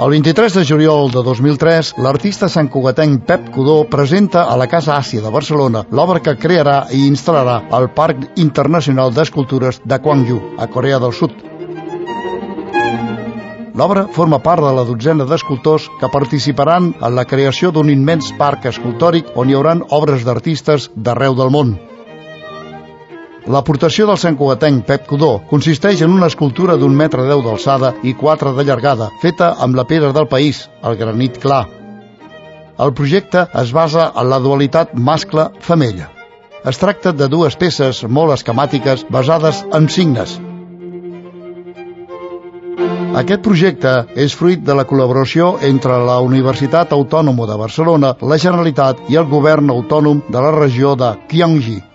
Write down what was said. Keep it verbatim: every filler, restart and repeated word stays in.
El vint-i-tres de juliol de dos mil tres, l'artista santcugatenc Pep Codó presenta a la Casa Àsia de Barcelona l'obra que crearà i instal·larà al Parc Internacional d'Escultures de Gwangju, a Corea del Sud. L'obra forma part de la dotzena d'escultors que participaran en la creació d'un immens parc escultòric on hi haurà obres d'artistes d'arreu del món. L'aportació del santcugatenc Pep Codó consisteix en una escultura d'un metre deu d'alçada i quatre de llargada, feta amb la pedra del país, el granit clar. El projecte es basa en la dualitat mascle-femella. Es tracta de dues peces molt esquemàtiques basades en signes. Aquest projecte és fruit de la col·laboració entre la Universitat Autònoma de Barcelona, la Generalitat i el Govern Autònom de la regió de Gyeonggi.